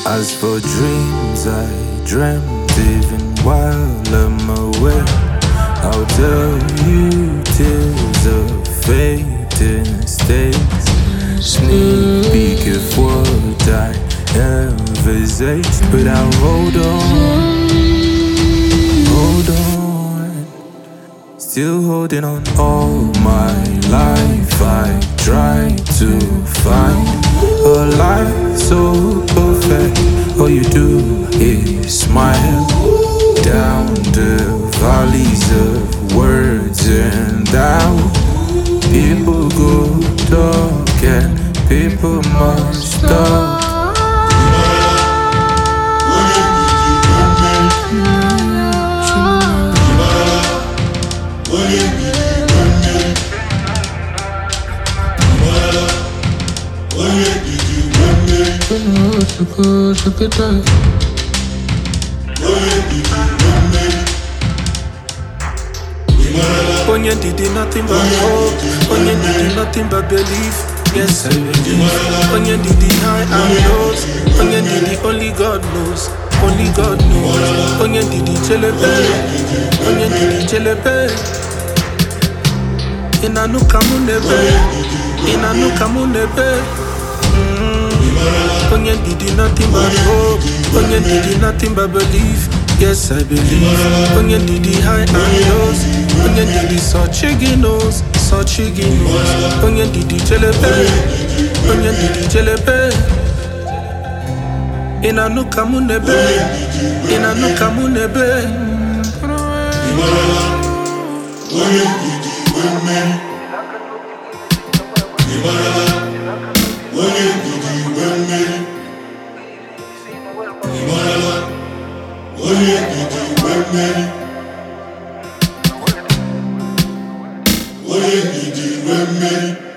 As for dreams I dreamt, even while I'm away, I'll tell you tales of fading states. Sneak peek of what I envisaged, but I'll hold on, still holding on. All my life I try to find a life so perfect. All you do is smile down the valleys of words and doubt. People go dark and people must stop. Onye did nothing but hope. Onye did nothing but believe. Yes, I believe. Onye did high and lows. Onye did only God knows. Only God knows. Onye did chelebe. Onye did chelebe. Inanuka munebe. Inanuka munebe. Onye did nothing but hope. Onye did nothing but believe. Yes, I believe. Onye did high and lows. Onye did such a knows. Such a knows. Onye did chelebe. Onye did chelebe. Inanuka munebe. Inanuka munebe. Onye did women. Onye did women. Onye did women. Onye did women.